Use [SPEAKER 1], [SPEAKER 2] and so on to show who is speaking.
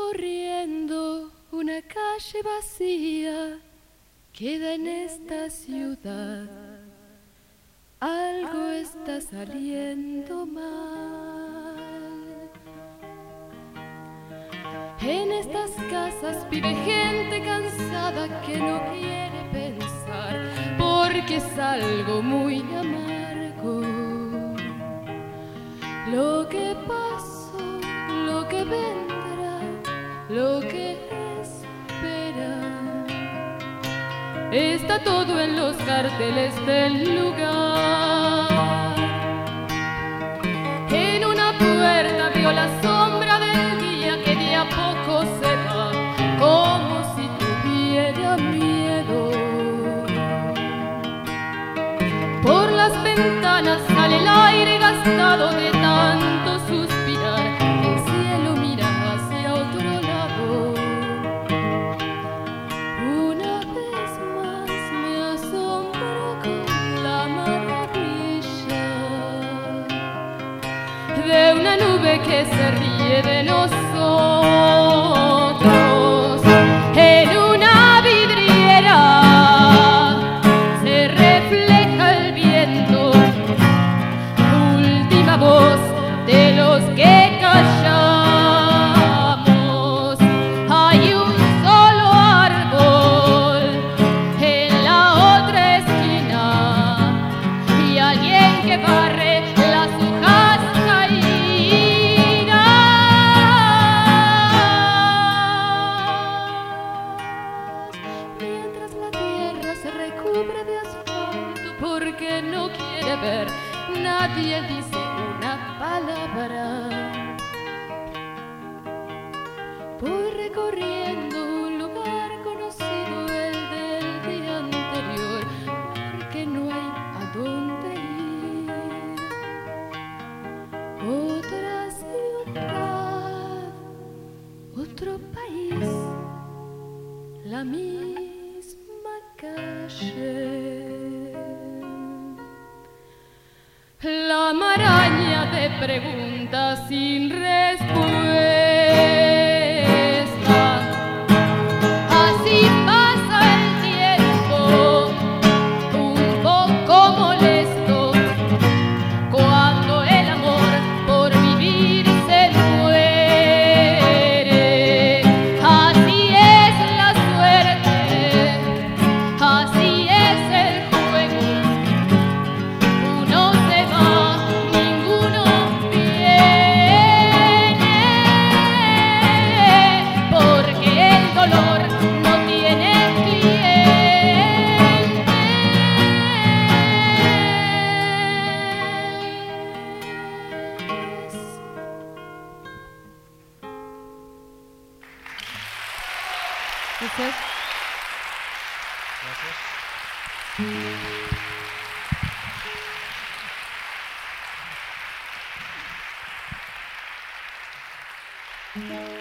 [SPEAKER 1] recorriendo una calle vacía, queda en esta ciudad. Algo está saliendo mal. En estas casas vive gente cansada que no quiere pensar, porque es algo muy amargo. Lo que pasó, lo que vendrá, lo que espera, está todo en los carteles del lugar. En una puerta vio la sombra del día que de a poco se va, como si tuviera miedo. Por las ventanas sale el aire gastado de tanto suspirar, el cielo mira hacia otro lado. Una vez más me asombro con la maravilla de una nube que se ríe de nosotros. En una vidriera se refleja el viento, última voz de los que callamos. Hay un solo árbol en la otra esquina y alguien que barre las hojas caídas. Mientras la tierra se recubre de asfalto porque no quiere ver, nadie dice una palabra. Voy recorriendo un lugar conocido, el del día anterior, porque no hay a dónde ir. Otra ciudad, otro país, la misma calle. La maraña de preguntas sin respuesta. Así pasa el tiempo, un poco molesto, cuando el amor por vivir se muere. Así es la suerte, así es el juego. Uno se va, ninguno viene, porque el dolor no tiene clientes. Gracias.
[SPEAKER 2] Gracias.